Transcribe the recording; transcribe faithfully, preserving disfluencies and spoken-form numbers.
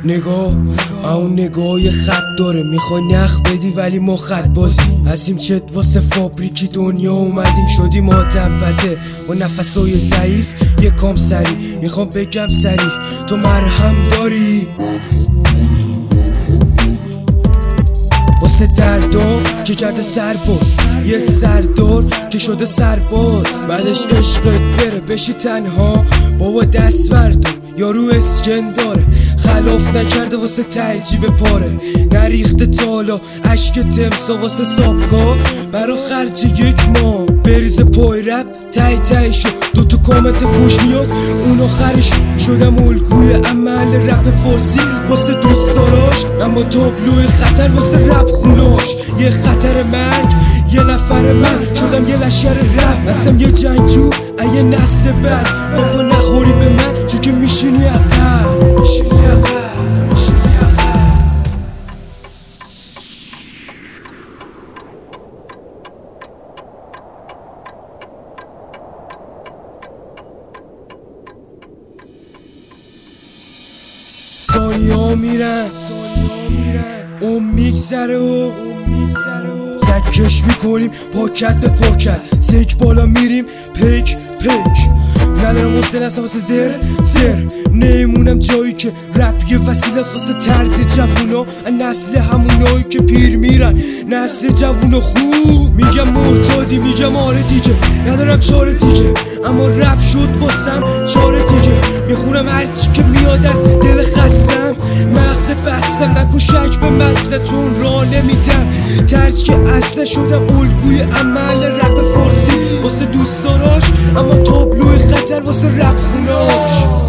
نگاه اون نگاه یه خط داره، میخوای نخ بدی ولی ما خط بازی ازیم چت واسه فابریکی دنیا اومدی شدی ماتبته و نفسای ضعیف یه کام سری میخوام بگم سری تو مرهم داری واسه دردان که کرده سرباز یه سردار که شده سرباز بعدش عشقت بره بشی تنها بابا دست بردار یارو اسکن داره خلاف نکرده واسه تعجیب پاره نریخته تالا عشق تمسا واسه سابکا برا خرج یک ماه بریز پای رپ تای تای شو دوتا کامنت فوش میاد اون آخرش شدم الگوی عمل رپ فارسی واسه دوست داراش اما تابلوی خطر واسه رپ خوناش یه خطر مرگ یه نفر من شدم یه لشکر رپ هستم یه جنگجو یه نسل بعد بابا نخوری به من چون که میشینی عقب میشینی عقب میشینی عقب ثانیه ها میرن ثانیه ها میرن اون میگذره و سکش میکنیم پاکت به پاکت سیک بالا میریم پیک پیک ندارم حسن اصلا واسه زر زر نیمونم جایی که رپ یه وسیله است واسه ترد جوونا نسل همونایی که پیر میرن نسل جوونا خوب میگم محتادی میگم آره دیگه ندارم چاره دیگه اما رپ شد واسم چاره دیگه میخونم هرچی که میاد از دل خستم مغز بستم نکن شک به مسئله چون راه نمیدم ترج که اصلا شدم الگوی عمل رپ فارسی واسه دوستاراش اما تابلوی خطر واسه رپ خوناش